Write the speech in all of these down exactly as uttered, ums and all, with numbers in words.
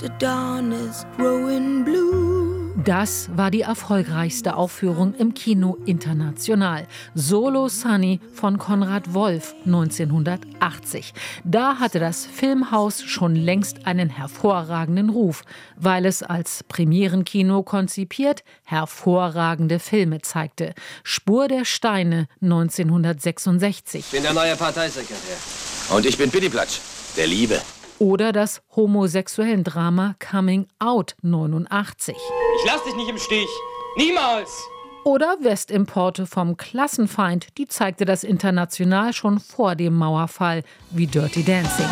the dawn is growing blue. Das war die erfolgreichste Aufführung im Kino international. Solo Sunny von Konrad Wolf neunzehnhundertachtzig. Da hatte das Filmhaus schon längst einen hervorragenden Ruf, weil es als Premierenkino konzipiert hervorragende Filme zeigte. Spur der Steine neunzehnhundertsechsundsechzig. Ich bin der neue Parteisekretär. Und ich bin Pittiplatsch, der Liebe. Oder das homosexuellen Drama Coming Out neunundachtzig. Ich lass dich nicht im Stich. Niemals! Oder Westimporte vom Klassenfeind, die zeigte das international schon vor dem Mauerfall, wie Dirty Dancing.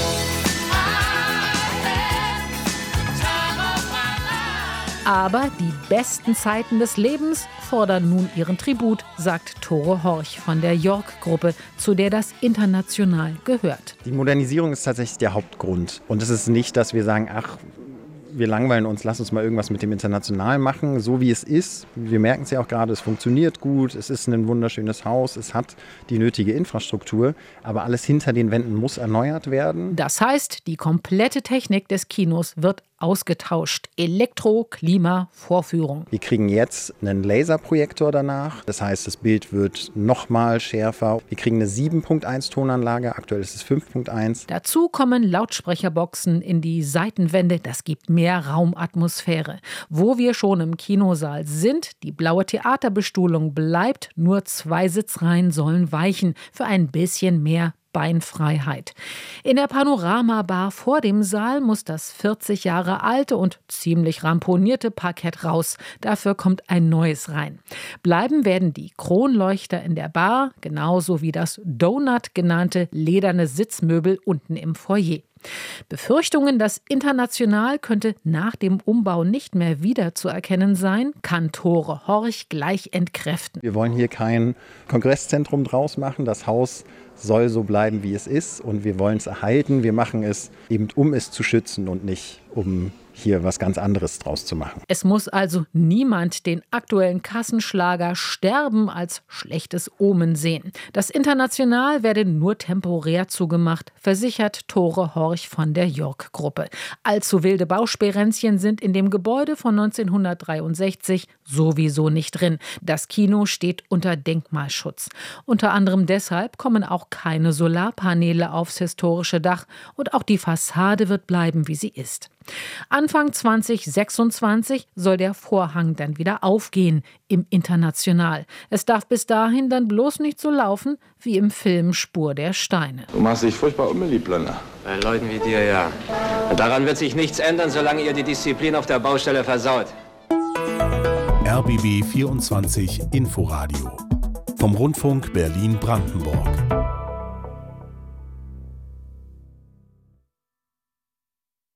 Aber die besten Zeiten des Lebens fordern nun ihren Tribut, sagt Tore Horch von der York-Gruppe, zu der das international gehört. Die Modernisierung ist tatsächlich der Hauptgrund. Und es ist nicht, dass wir sagen, ach, wir langweilen uns, lass uns mal irgendwas mit dem International machen, so wie es ist. Wir merken es ja auch gerade, es funktioniert gut, es ist ein wunderschönes Haus, es hat die nötige Infrastruktur, aber alles hinter den Wänden muss erneuert werden. Das heißt, die komplette Technik des Kinos wird ausgetauscht. Elektro, Klima, Vorführung. Wir kriegen jetzt einen Laserprojektor danach. Das heißt, das Bild wird noch mal schärfer. Wir kriegen eine sieben Punkt eins Tonanlage. Aktuell ist es fünf Punkt eins. Dazu kommen Lautsprecherboxen in die Seitenwände. Das gibt mehr Raumatmosphäre. Wo wir schon im Kinosaal sind, die blaue Theaterbestuhlung bleibt. Nur zwei Sitzreihen sollen weichen für ein bisschen mehr Beinfreiheit. In der Panoramabar vor dem Saal muss das vierzig Jahre alte und ziemlich ramponierte Parkett raus. Dafür kommt ein neues rein. Bleiben werden die Kronleuchter in der Bar, genauso wie das Donut genannte lederne Sitzmöbel unten im Foyer. Befürchtungen, dass international könnte nach dem Umbau nicht mehr wiederzuerkennen sein, kann Tore Horch gleich entkräften. Wir wollen hier kein Kongresszentrum draus machen. Das Haus soll so bleiben, wie es ist, und wir wollen es erhalten. Wir machen es eben, um es zu schützen und nicht um hier was ganz anderes draus zu machen. Es muss also niemand den aktuellen Kassenschlager Sterben als schlechtes Omen sehen. Das International werde nur temporär zugemacht, versichert Tore Horch von der York-Gruppe. Allzu wilde Bausperenzchen sind in dem Gebäude von neunzehnhundertdreiundsechzig sowieso nicht drin. Das Kino steht unter Denkmalschutz. Unter anderem deshalb kommen auch keine Solarpaneele aufs historische Dach und auch die Fassade wird bleiben, wie sie ist. Anfang zwanzig sechsundzwanzig soll der Vorhang dann wieder aufgehen im International. Es darf bis dahin dann bloß nicht so laufen wie im Film Spur der Steine. Du machst dich furchtbar unbeliebt, Blender. Bei Leuten wie dir, ja. Und daran wird sich nichts ändern, solange ihr die Disziplin auf der Baustelle versaut. R B B vierundzwanzig Inforadio vom Rundfunk Berlin-Brandenburg.